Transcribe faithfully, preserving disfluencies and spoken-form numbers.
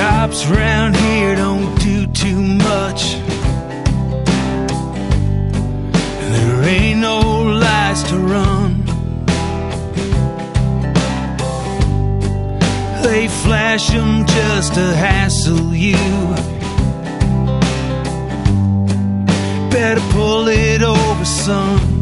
Cops around here don't do too much. There ain't no lies to run. They flash them just to hassle you. Better pull it over, son.